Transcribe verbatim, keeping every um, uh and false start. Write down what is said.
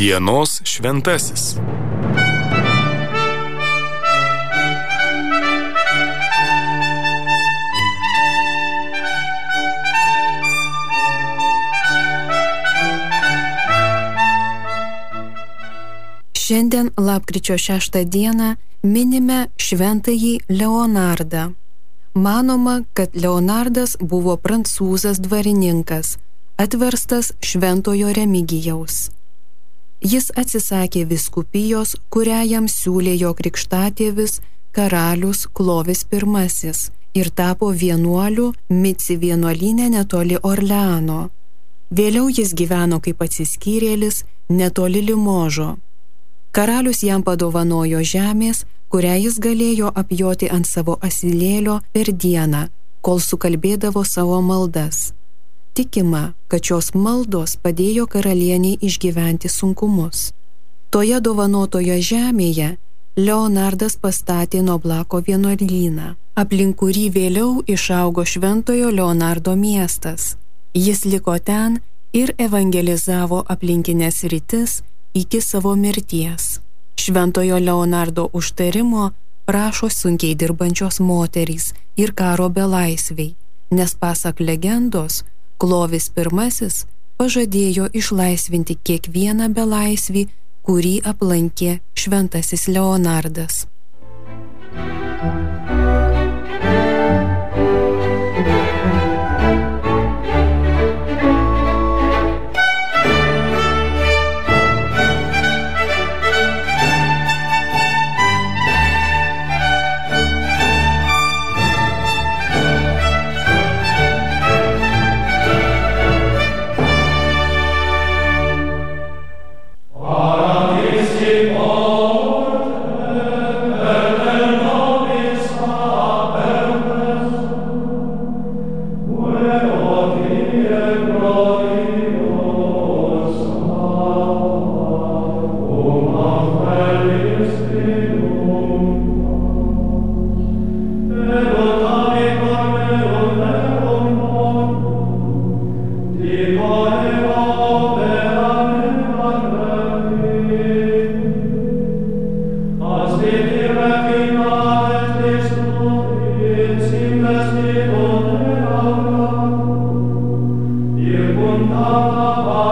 Dienos šventasis. Šiandien lapkričio šeštą dieną minime šventąjį Leonardą. Manoma, kad Leonardas buvo prancūzas dvarininkas, atverstas šventojo Remigijaus. Jis atsisakė vyskupijos, kurią jam siūlė jo krikštatėvis karalius Klovis pirmasis ir tapo vienuoliu Mici vienuolyne netoli Orleano. Vėliau jis gyveno kaip atsiskyrėlis netoli Limožo. Karalius jam padovanojo žemės, kurią jis galėjo apjoti ant savo asilėlio per dieną, kol sukalbėdavo savo maldas. Tikima, kad šios maldos padėjo karalieniai išgyventi sunkumus. Toje dovanotoje žemėje Leonardas pastatė Noblako vienuolyną, aplink kurį vėliau išaugo šventojo Leonardo miestas. Jis liko ten ir evangelizavo aplinkinės sritis iki savo mirties. Šventojo Leonardo užtarimo prašo sunkiai dirbančios moterys ir karo belaisviai, nes pasak legendos, Klovis pirmasis pažadėjo išlaisvinti kiekvieną belaisvį, kurį aplankė šventasis Leonardas. Ihr